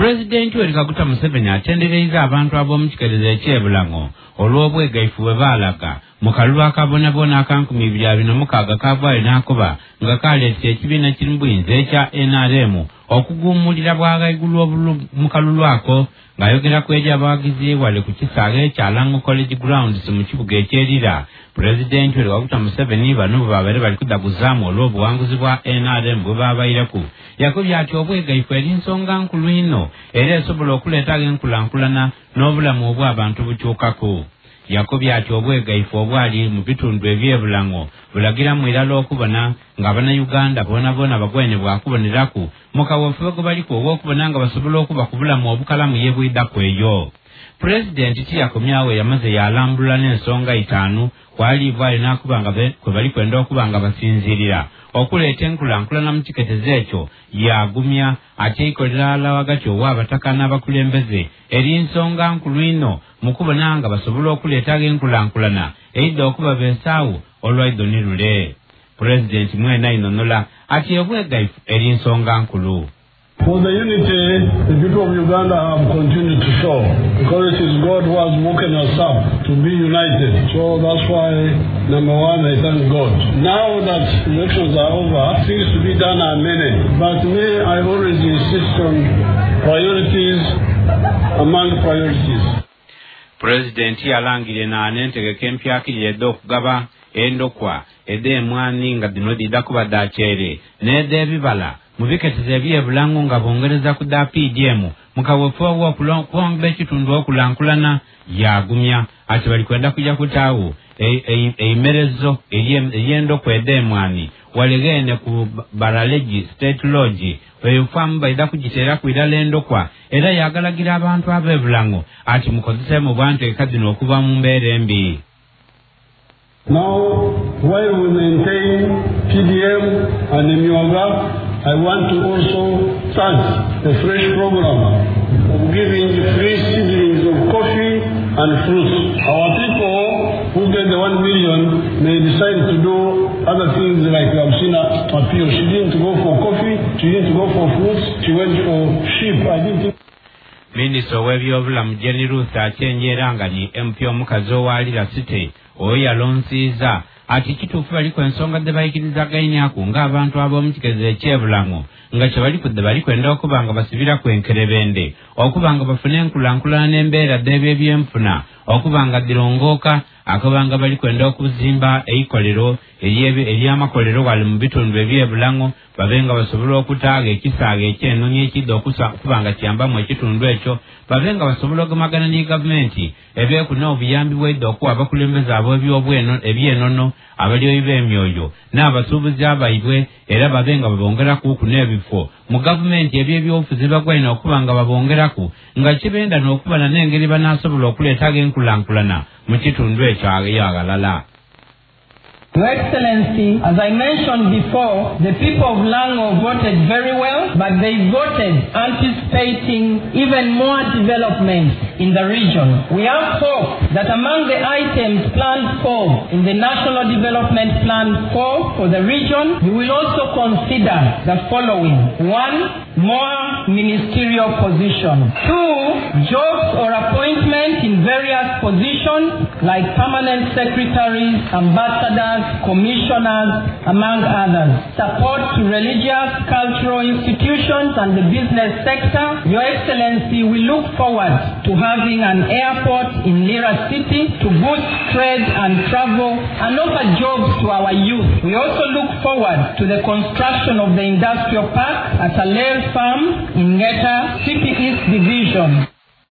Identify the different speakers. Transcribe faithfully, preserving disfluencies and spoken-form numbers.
Speaker 1: President Yoweri Kaguta Museveni atendereza abantu ab'omu kikerezo eky'ebulango olw'obwegaifu bwe baalaga mu kalulu akabonabona akankumi bibiri abiri na mukaaga kavaayo n'akoba nga kaleese ekibiina kirimu buyinza ekya N R M okuguumulira bwagaigulu mu kalulu ako ng'ayogera ku eri abawagizi wale ku kisaaga ekya Lango College Grounds mu kibuga ekyerira. President Yoweri Kaguta Museveni bano bwe babaire bali kudaguzaamu olw'obuwanguzi bwa N R M bwe babaireko yakubye ati obwegaifu eri nsonga nkulu ino era esobola okuleeta enkulankulana n'obulamu obw'abantu bukyukako. Yakubye ati obwegaifu obwali mu bitundu eby'ebulango bulagira mu irala okubona ng'Abannayuganda boona boona bagwene bwakuboneraku mu kaweefube gwe baliko obw'okubona nga basobola okuba ku bulamu obukalamu yeebwiddako eyo. Pulezidenti tiyakomyawo yamaze yalambulula n'ensonga itaanu kwaliivaayo n'akuba nga kwe bali kwenda okuba nga basinziirira okuleeta enkulankulana mu kiketezo ekyo yagumya ate ikolera alawagati ow'abataka n'abakulembeze eri nsonga nkulu ino mu kubona nga basobola okuleeta enkulankulana eyidde okuba beesaawo olwaido ne lule. Pulezidenti mwena inonola ati obwegaifu eri nsonga nkulu.
Speaker 2: For the unity the people of Uganda have continued to show, because it is God who has woken us up to be united. So that's why, number one, I thank God. Now that elections are over, things to be done are many. But me, I always insist on priorities among priorities.
Speaker 1: President yalangire n'anentegeka empya akiridde okugaba endokwa ed'emwani nga dino didda kuba dakyere n'ed'ebibala mu biketezo eby'ebulango nga bongereza ku da P D M mu kaweefube bw'okuwangula ekitundu okulankulana yagumya ati bali kwenda kujja kutaawo eimerezo ery'endokwa ed'emwani walegene ku Baralegi State Lodge eyofamu baida kugiteera ku irala endokwa era yagalagira abantu ab'ebulango ati mukozese mu bwantegeka zino okuva mu mbeera embi.
Speaker 2: Now, while we maintain P D M and M U A G, I want to also start a fresh program of giving free seedlings of coffee and fruits. Our people who get the one million may decide to do other things like we have seen at Papio. She didn't go for coffee, she didn't go for fruits, she went for sheep. I didn't think
Speaker 1: Minisita w'ebyobulamu Jenny Ruth Achenjera nga ni M P omukazi ow'Alira City oyo yalonsiiza ati kituufu baliko ensonga ze bayikirizaganyako ng'abantu ab'omu kikezo eky'ebulango nga kye balikudde bali kwenda okuba nga basibira ku enkerebende okuba nga bafune enkulankulana n'embeera z'eby'ebyenfuna okuba nga zirongooka akuba nga bali kwenda okuzimba eikolero ery'amakolero wali mu bitundu eby'ebulango babe nga basobola okutaaga ekisaaga eky'ennonya ekidde okuba nga kiyambamu ekitundu ekyo babe nga basobola ogemagana ne gavumenti ebyekuna obuyambi bw'edda okuwa abakulembeze ab'ebyenono abalyoyi b'emyoyo n'abasuubuzi abaibwe era babe nga babongeraku ku n'ebifo mu gavumenti eby'ebyobufuzi bagwalina okuba nga babongeraku nga kibenda n'okubana n'engeri banaasobola okuleetaga enkulankulana mu kitundu ekyo agalala.
Speaker 3: Your Excellency, as I mentioned before, the people of Lango voted very well, but they voted anticipating even more development in the region. We have hope that among the items planned for in the National Development Plan four for the region, we will also consider the following. One, more ministerial positions. Two, jobs or appointments in various positions like permanent secretaries, ambassadors, commissioners, among others. Support to religious, cultural institutions and the business sector. Your Excellency, we look forward to having an airport in Lira City to boost trade and travel and offer jobs to our youth. We also look forward to the construction of the industrial park at Aler Farm in Ngeta, City East Division.